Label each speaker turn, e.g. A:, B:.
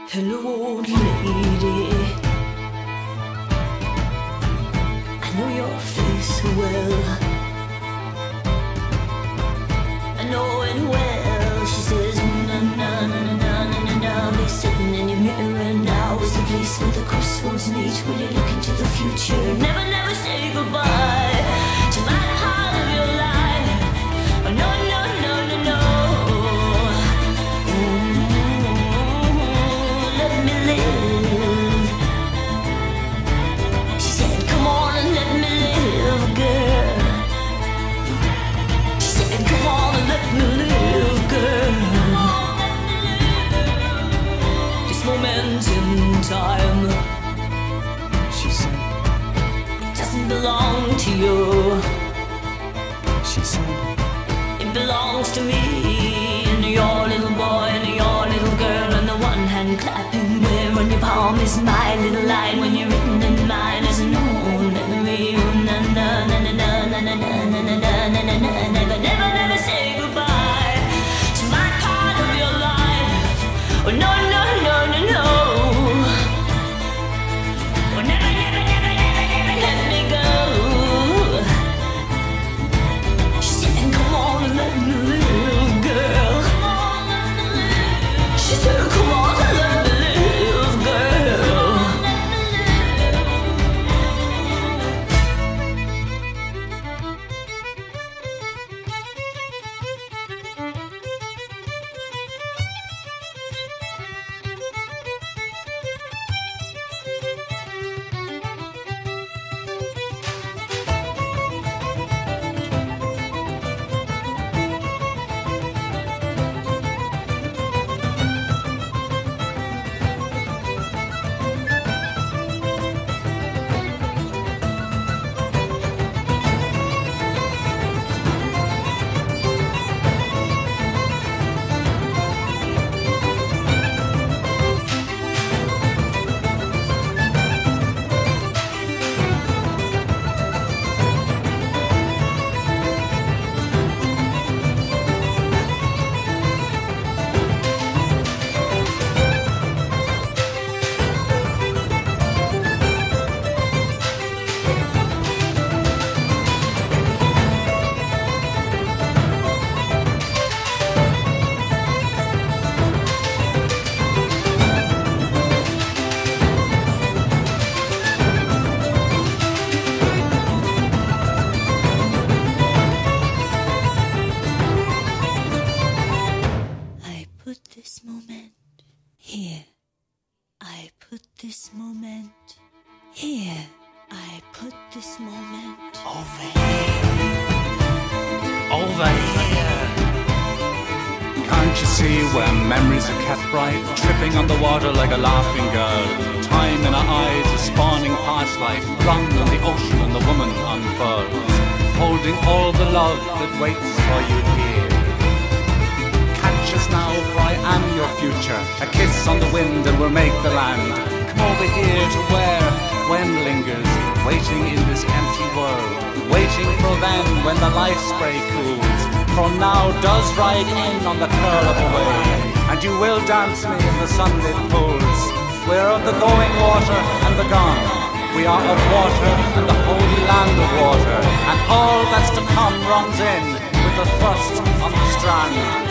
A: Hello, old lady. I know your face so well. I know it well. She says, na na na na na na na na. Be sitting in your mirror now is the place where the crossroads meet. Will you look into the future? Never, never say goodbye to my part of your life. Oh, no, no, no, no, no. Let me live. She said, come on and let me live, girl. She said, come on and let me live, girl. This moment in time,
B: she said,
A: it doesn't belong to you.
B: She said,
A: it belongs to me and your little boy and your little girl. And the one hand clapping where on your palm is my little line. When you're written in mine as an old memory. Na na na na na na na na na na na na na. Never, never, never say goodbye to my part of your life. Oh, no, no, no, no, no. Oh, never, never, never, never, never let me go. She said, come on and let me live, girl. She said, come on and let me live, girl. I put this moment here. I put this moment here. I put this moment
B: over here. Over here. Can't you see where memories are kept bright, tripping on the water like a laughing girl? Time in her eyes is spawning past light, blonde on the ocean and the woman unfurls, holding all the love that waits for you here. Catch us now, for I am your future. A kiss on the wind and we'll make the land. Come over here to where when lingers, waiting in this empty world, waiting for then when the life spray cools. For now does ride in on the curl of a wave, and you will dance me in the sunlit pools. We're of the going water and the gone. We are of water and the holy land of water, and all that's to come runs in with the thrust on the strand.